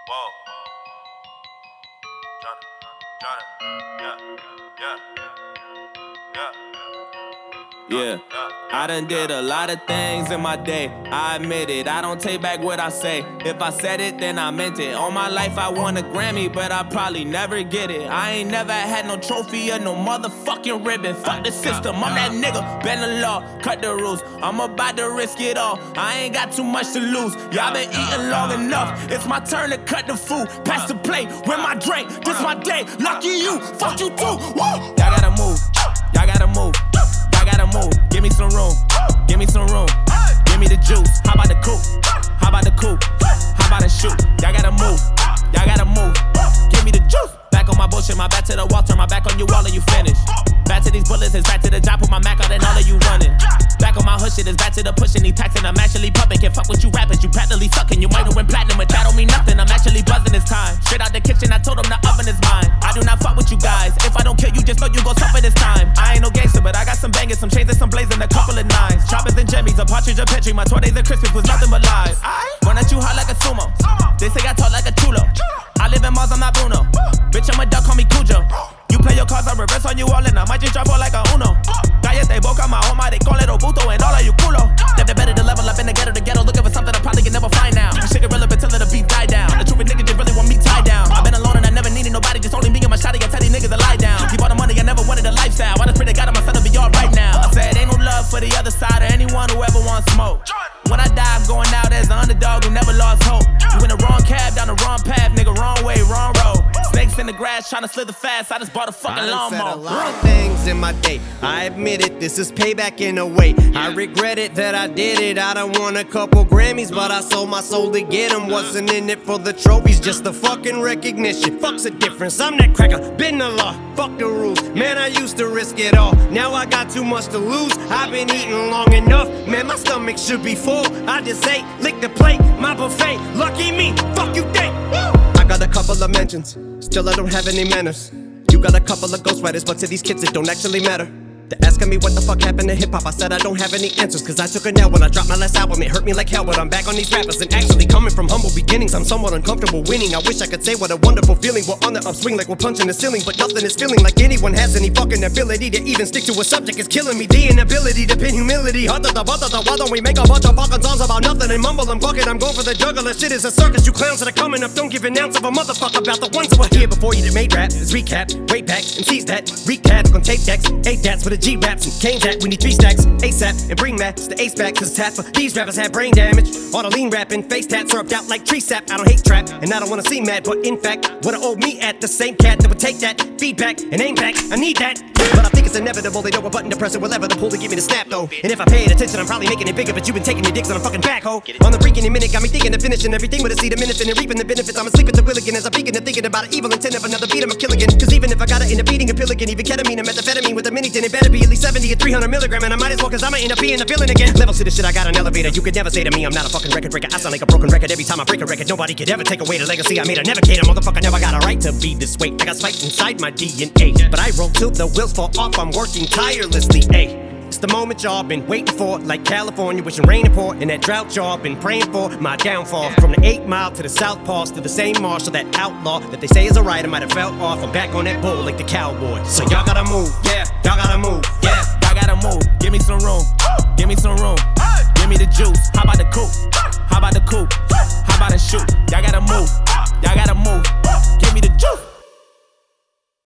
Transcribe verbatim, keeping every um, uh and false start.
Whoa. Johnny, Johnny, yeah, yeah, yeah. Yeah, I done did a lot of things in my day, I admit it, I don't take back what I say. If I said it, then I meant it. All my life I won a Grammy, but I probably never get it. I ain't never had no trophy or no motherfucking ribbon. Fuck the system, I'm that nigga, bend the law, cut the rules. I'm about to risk it all, I ain't got too much to lose. Y'all been eating long enough, it's my turn to cut the food. Pass the plate, with my drink, this my day. Lucky you, fuck you too, woo! Y'all gotta move, y'all gotta move. Gotta move, give me some room, give me some room, give me the juice. How about the coupe? How about the coupe? How about the shoot? Y'all gotta move, y'all gotta move, give me the juice. Back on my bullshit, my back to the wall, turn my back on you, all of you finish. Back to these bullets, it's back to the job, put my Mac out and all of you running. Back on my hood shit, it's back to the pushing, these taxing, I'm actually pumping. Can't fuck with you rappers, you practically sucking. You might have went platinum, but that don't mean nothing. I'm actually buzzing this time. Straight out the kitchen, I told them the oven is mine. I do not fuck with you guys. If I don't kill you, just know you gon' suffer this time. I ain't no gangster, but I got some bangers, some chains and some blazing, a couple of nines. Choppers and jimmies, a partridge, a petri. My tour days and Christmas was nothing but lies. Run at you hard like a sumo. They say I talk like a chulo. I live in Mars, I'm not Bruno. Bitch, I'm a duck, call me Cujo. You play your cards, I reverse on you all, and I might just drop all like a Uno. Cállate boca, my home, they call it Obuto, and all of you culo. Never better to level up in the ghetto, the ghetto, looking for something I probably can never find now. This shit irrelevant till the beat die down. The truth is niggas just really want me tied down. I've been alone and I never needed nobody, just only me and my shawty. I tell these niggas to lie down. Keep all the money, I never wanted a lifestyle. I just pray to God I'm son to be alright now. I said ain't no love for the other side or anyone who ever wants smoke. When I die, I'm going out as the underdog who never lost hope. You in the wrong cab, down the wrong path, nigga, wrong way, wrong road. Snakes in the grass, trying to slither fast. I just bought a fucking lawnmower. I said a lot of things in my day. I admit it, this is payback in a way. I regret it that I did it. I done won a couple Grammys, but I sold my soul to get them. Wasn't in it for the trophies, just the fucking recognition. Fuck's the difference, I'm that cracker, been the law. Fuck the rules, man, I used to risk it all. Now I got too much to lose. I've been eating long enough, man, my stomach should be full. I just ate, lick the plate, my buffet. Lucky me, fuck you think. I got a couple of mentions, still I don't have any manners. You got a couple of ghostwriters, but to these kids it don't actually matter. They're asking me what the fuck happened to hip-hop. I said I don't have any answers, cause I took a nail when I dropped my last album. It hurt me like hell, but I'm back on these rappers. And actually coming from humble beginnings, I'm somewhat uncomfortable winning. I wish I could say what a wonderful feeling. We're on the upswing like we're punching the ceiling, but nothing is feeling like anyone has any fucking ability to even stick to a subject. It's killing me, the inability to pin humility. Why don't we make a bunch of fucking songs about nothing and mumble and fuck it? I'm going for the juggler. Shit is a circus, you clowns that are coming up. Don't give an ounce of a motherfucker about the ones that were here before you that made rap. It's recap, way back, and seize that. Recap on tape decks, eight dats with a G raps and came that. We need three stacks, ASAP, and bring that. It's the ace back, cause it's half of these rappers have brain damage. All the lean rapping, face tats syrupped out like tree sap. I don't hate trap, and I don't wanna see mad, but in fact, what I owe me at the same cat that would take that feedback and aim back. I need that, but I think it's inevitable. They know what button to press or whatever to pull to get me to snap though. And if I paid attention, I'm probably making it bigger, but you've been taking your dicks on a fucking backhoe. On the freaking minute, got me thinking of finishing everything with a seed of minute and reaping the benefits. I'm asleep at the wheel again as I'm beginning to thinking about an evil intent of another beat. I'm a kill again, cause even if I gotta end up eating a pill again, even ketamine or methamphetamine with a mini, then it better be at least seventy or three hundred milligram, and I might as well, cause I'ma end up being a villain again. Levels to the shit, I got an elevator. You could never say to me I'm not a fucking record breaker. I sound like a broken record every time I break a record. Nobody could ever take away the legacy I made. I never cater, motherfucker, never got a right to be this way. I got spiked inside my D N A, but I roll till the wheels fall off. I'm working tirelessly, ayy. It's the moment y'all been waiting for, like California, wishing rain and pour, and that drought y'all been praying for. My downfall, from the eight mile to the South Pass to the same marshal, that outlaw that they say is a writer might have fell off. I'm back on that bull like the cowboy. So y'all gotta move, yeah, y'all gotta move, yeah, y'all gotta move. Give me some room, give me some room, give me the juice. How about the coupe? How about the coupe?